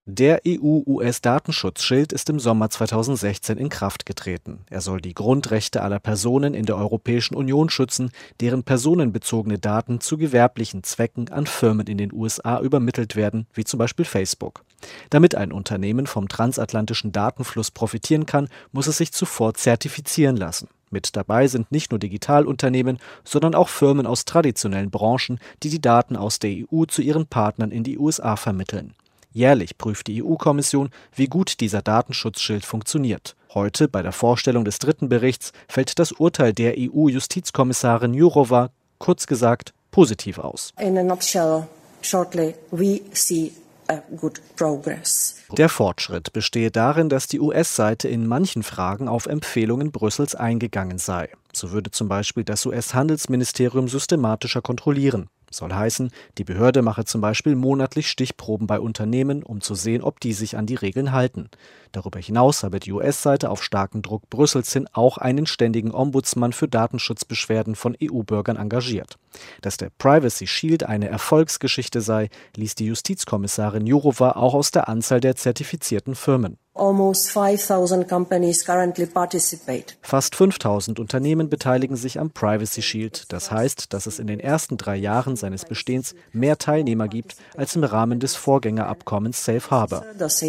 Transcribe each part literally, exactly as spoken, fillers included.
Der E U-U S-Datenschutzschild ist im Sommer zweitausendsechzehn in Kraft getreten. Er soll die Grundrechte aller Personen in der Europäischen Union schützen, deren personenbezogene Daten zu gewerblichen Zwecken an Firmen in den U S A übermittelt werden, wie zum Beispiel Facebook. Damit ein Unternehmen vom transatlantischen Datenfluss profitieren kann, muss es sich zuvor zertifizieren lassen. Mit dabei sind nicht nur Digitalunternehmen, sondern auch Firmen aus traditionellen Branchen, die die Daten aus der E U zu ihren Partnern in die U S A vermitteln. Jährlich prüft die E U-Kommission, wie gut dieser Datenschutzschild funktioniert. Heute, bei der Vorstellung des dritten Berichts, fällt das Urteil der E U-Justizkommissarin Jourová, kurz gesagt, positiv aus. In a nutshell, shortly, we see a good progress. Der Fortschritt bestehe darin, dass die U S-Seite in manchen Fragen auf Empfehlungen Brüssels eingegangen sei. So würde zum Beispiel das U S-Handelsministerium systematischer kontrollieren. Soll heißen, die Behörde mache zum Beispiel monatlich Stichproben bei Unternehmen, um zu sehen, ob die sich an die Regeln halten. Darüber hinaus habe die U S-Seite auf starken Druck Brüssels hin auch einen ständigen Ombudsmann für Datenschutzbeschwerden von E U-Bürgern engagiert. Dass der Privacy Shield eine Erfolgsgeschichte sei, ließ die Justizkommissarin Jourová auch aus der Anzahl der zertifizierten Firmen. Almost five thousand companies currently participate. Fast fünftausend Unternehmen beteiligen sich am Privacy Shield. Das heißt, dass es in den ersten drei Jahren seines Bestehens mehr Teilnehmer gibt als im Rahmen des Vorgängerabkommens Safe Harbor.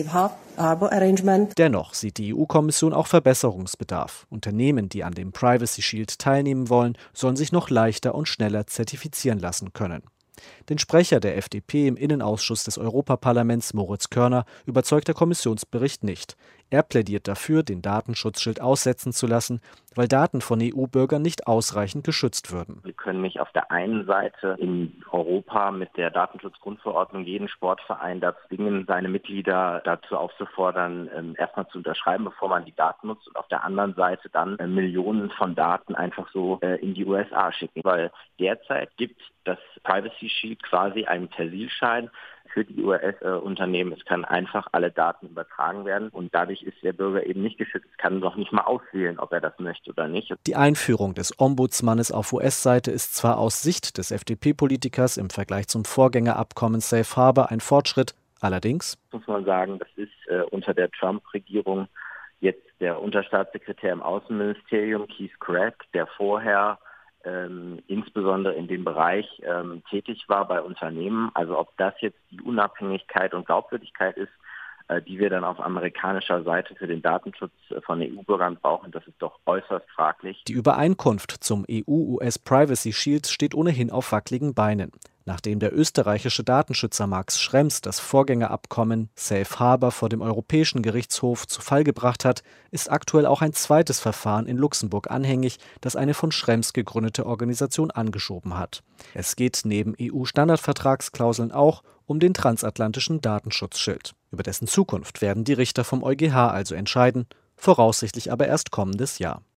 Dennoch sieht die E U-Kommission auch Verbesserungsbedarf. Unternehmen, die an dem Privacy Shield teilnehmen wollen, sollen sich noch leichter und schneller zertifizieren lassen können. Den Sprecher der F D P im Innenausschuss des Europaparlaments, Moritz Körner, überzeugt der Kommissionsbericht nicht. Er plädiert dafür, den Datenschutzschild aussetzen zu lassen, weil Daten von E U-Bürgern nicht ausreichend geschützt würden. Wir können nicht auf der einen Seite in Europa mit der Datenschutzgrundverordnung jeden Sportverein dazu zwingen, seine Mitglieder dazu aufzufordern, erstmal zu unterschreiben, bevor man die Daten nutzt, und auf der anderen Seite dann Millionen von Daten einfach so in die U S A schicken. Weil derzeit gibt das Privacy Shield quasi einen Persilschein für die U S-Unternehmen. Es kann einfach alle Daten übertragen werden und dadurch ist der Bürger eben nicht geschützt, kann noch nicht mal auswählen, ob er das möchte oder nicht. Die Einführung des Ombudsmannes auf U S-Seite ist zwar aus Sicht des F D P-Politikers im Vergleich zum Vorgängerabkommen Safe Harbor ein Fortschritt, allerdings muss man sagen, das ist äh, unter der Trump-Regierung jetzt der Unterstaatssekretär im Außenministerium, Keith Craig, der vorher Ähm, insbesondere in dem Bereich ähm, tätig war bei Unternehmen. Also ob das jetzt die Unabhängigkeit und Glaubwürdigkeit ist, äh, die wir dann auf amerikanischer Seite für den Datenschutz von E U-Bürgern brauchen, das ist doch äußerst fraglich. Die Übereinkunft zum E U-U S-Privacy Shield steht ohnehin auf wackeligen Beinen. Nachdem der österreichische Datenschützer Max Schrems das Vorgängerabkommen Safe Harbor vor dem Europäischen Gerichtshof zu Fall gebracht hat, ist aktuell auch ein zweites Verfahren in Luxemburg anhängig, das eine von Schrems gegründete Organisation angeschoben hat. Es geht neben E U-Standardvertragsklauseln auch um den transatlantischen Datenschutzschild. Über dessen Zukunft werden die Richter vom EuGH also entscheiden, voraussichtlich aber erst kommendes Jahr.